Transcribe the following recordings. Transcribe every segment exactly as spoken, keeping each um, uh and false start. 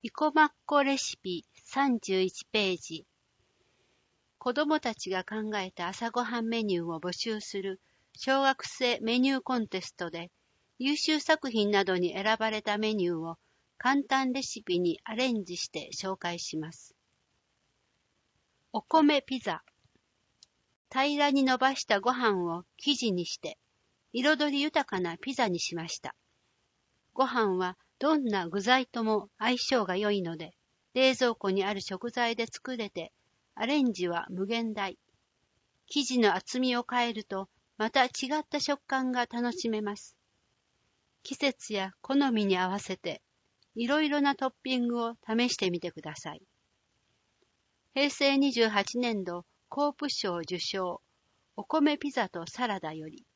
いこまっこレシピさんじゅういちページ。子どもたちが考えた朝ごはんメニューを募集する小学生メニューコンテストで、優秀作品などに選ばれたメニューを簡単レシピにアレンジして紹介します。お米ピザ。平らに伸ばしたご飯を生地にして、彩り豊かなピザにしました。ご飯はどんな具材とも相性が良いので、冷蔵庫にある食材で作れて、アレンジは無限大。生地の厚みを変えると、また違った食感が楽しめます。季節や好みに合わせて、いろいろなトッピングを試してみてください。へいせいにじゅうはちねんどコープ賞受賞、お米ピザとサラダより。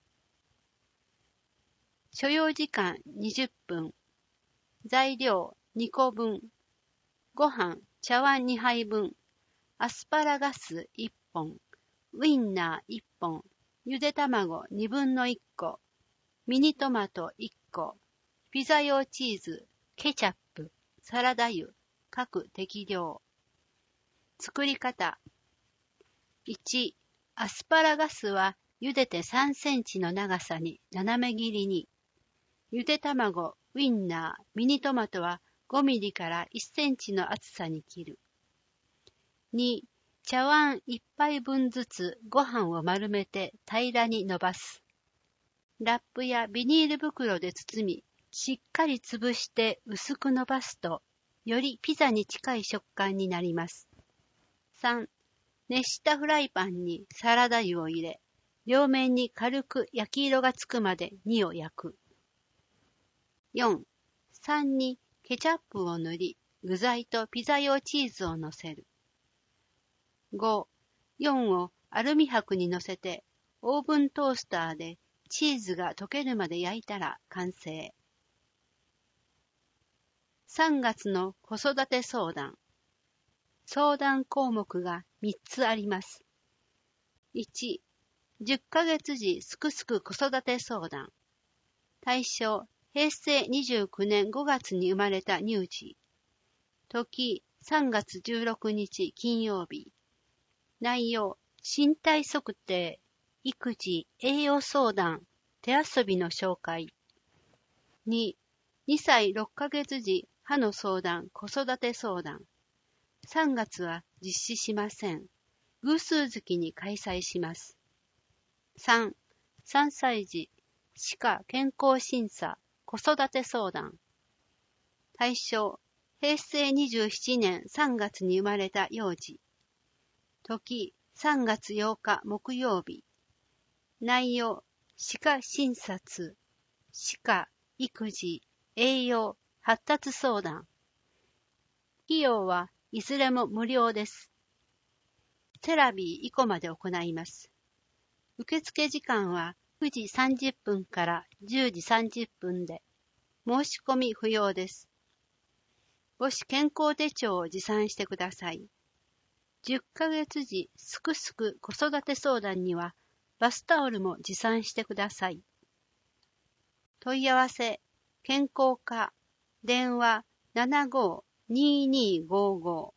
所要時間にじゅっぷん。材料にこぶん。ご飯茶碗にはいぶん。アスパラガスいっぽん。ウインナーいっぽん。ゆで卵にぶんのいっこ。ミニトマトいっこ。ピザ用チーズ、ケチャップ、サラダ油、各適量。作り方。いち、アスパラガスは茹でてさんセンチの長さに斜め切りに。ゆで卵、ウインナー、ミニトマトはごミリからいっセンチの厚さに切る。に、茶碗いっぱいぶんずつご飯を丸めて平らに伸ばす。ラップやビニール袋で包み、しっかり潰して薄く伸ばすと、よりピザに近い食感になります。さん、熱したフライパンにサラダ油を入れ、両面に軽く焼き色がつくまでにを焼く。よん、さんにケチャップを塗り、具材とピザ用チーズを乗せる。ご、よんをアルミ箔に乗せて、オーブントースターでチーズが溶けるまで焼いたら完成。さんがつの子育て相談。相談項目がみっつあります。いち、じゅっかげつじすくすく子育て相談。対象、へいせいにじゅうきゅうねんごがつに生まれた乳児。時、さんがつじゅうろくにち金曜日。内容、身体測定、育児、栄養相談、手遊びの紹介。に、にさいろっかげつじ歯の相談、子育て相談。さんがつは実施しません。偶数月に開催します。さん、さんさいじ歯科健康審査、子育て相談。対象、へいせいにじゅうななねんさんがつに生まれた幼児。時、さんがつようか木曜日。内容、歯科診察、歯科、育児、栄養、発達相談。費用はいずれも無料です。セラビー以降まで行います。受付時間はくじさんじゅっぷんからじゅうじさんじゅっぷんで、申し込み不要です。母子健康手帳を持参してください。じゅっかげつじすくすく子育て相談にはバスタオルも持参してください。問い合わせ、健康課、電話 ななごーにーにーごーご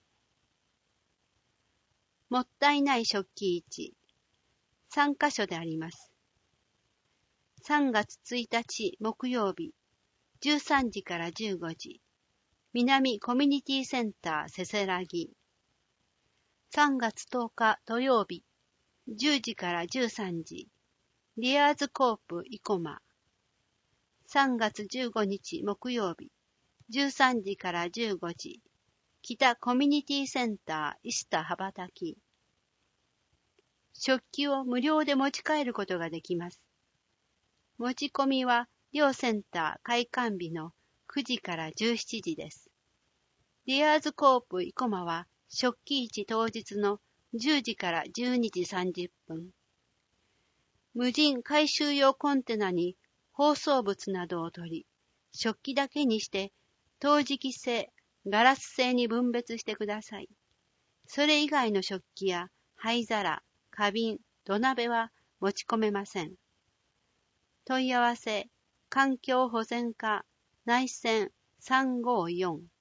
ー。もったいない食器市、さんかしょであります。さんがつついたち木曜日、じゅうさんじからじゅうごじ、南コミュニティセンターせせらぎ。さんがつとおか土曜日、じゅうじからじゅうさんじ、リアーズコープ生駒。さんがつじゅうごにち木曜日、じゅうさんじからじゅうごじ、北コミュニティセンター石田羽ばたき。食器を無料で持ち帰ることができます。持ち込みは両センター開館日のくじからじゅうしちじです。リアーズコープ生駒は食器市当日のじゅうじからじゅうにじさんじゅっぷん。無人回収用コンテナに包装物などを取り、食器だけにして陶磁器製、ガラス製に分別してください。それ以外の食器や灰皿、花瓶、土鍋は持ち込めません。問い合わせ、環境保全課、内線さんごーよん。